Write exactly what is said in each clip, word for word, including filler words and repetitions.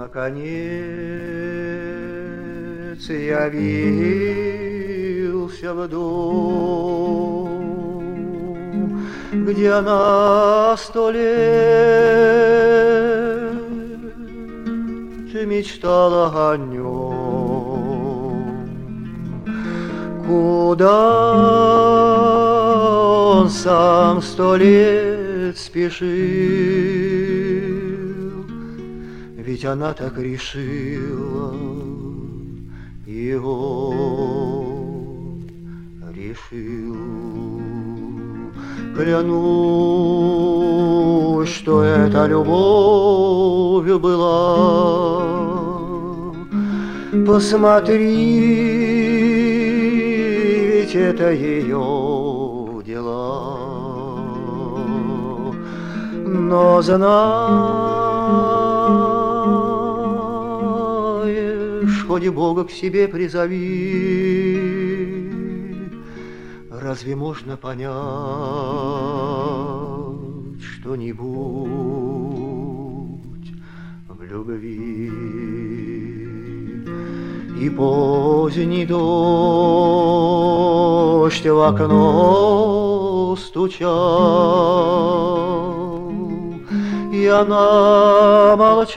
Наконец явился в дом, где она сто лет мечтала о нем. Куда он сам сто лет спешил, ведь она так решила, и он решил. Клянусь, что эта любовь была. Посмотри, ведь это ее дела. Но знаешь, хоть Бога к себе призови, разве можно понять что-нибудь в любви? И поздний дождь в окно стучал, и она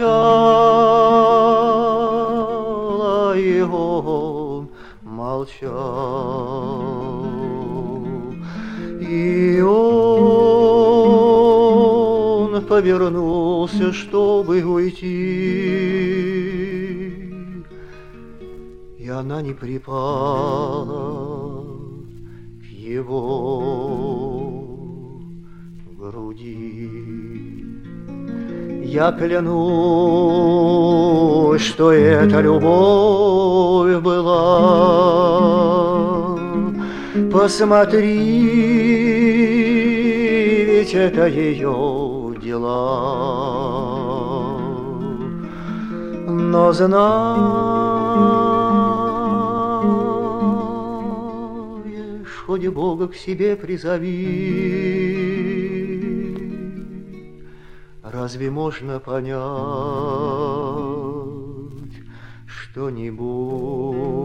молчала, и он молчал. И он повернулся, чтобы уйти, и она не припала к его груди. Я клянусь, что эта любовь была. Посмотри, ведь это ее дела. Но знаешь, хоть Бога к себе призови, разве можно понять что-нибудь